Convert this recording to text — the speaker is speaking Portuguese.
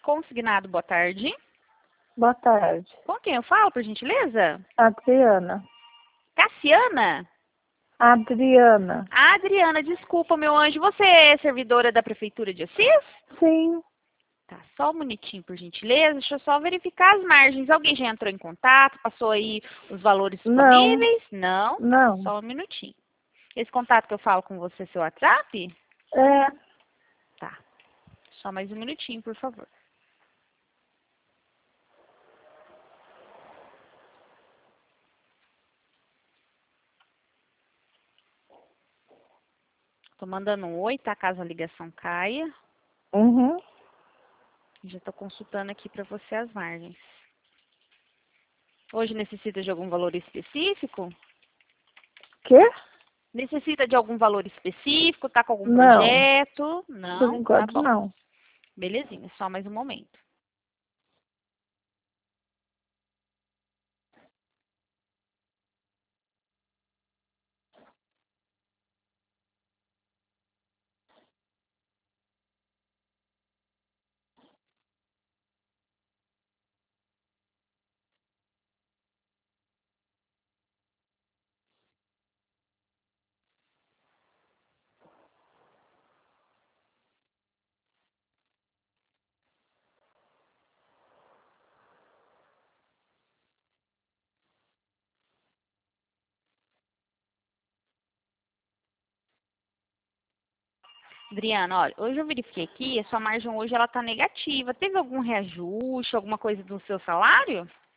Consignado, boa tarde. Boa tarde. Com quem eu falo, por gentileza? Adriana. Cassiana? Adriana. Adriana, desculpa, meu anjo. Você é servidora da Prefeitura de Assis? Sim. Tá, só um minutinho, por gentileza. Deixa eu só verificar as margens. Alguém já entrou em contato? Passou aí os valores disponíveis? Não? Não. Só um minutinho. Esse contato que eu falo com você é seu WhatsApp? É. Tá. Só mais um minutinho, por favor. Tô mandando um oi, tá? Caso a ligação caia. Uhum. Já tô consultando aqui para você as margens. Hoje necessita de algum valor específico? Quê? Necessita de algum valor específico? Tá com algum Não. projeto? Por Não? Tá enquanto, bom. não. Belezinha, só mais um momento. Adriana, olha, hoje eu verifiquei aqui, a sua margem hoje ela tá negativa. Teve algum reajuste, alguma coisa do seu salário?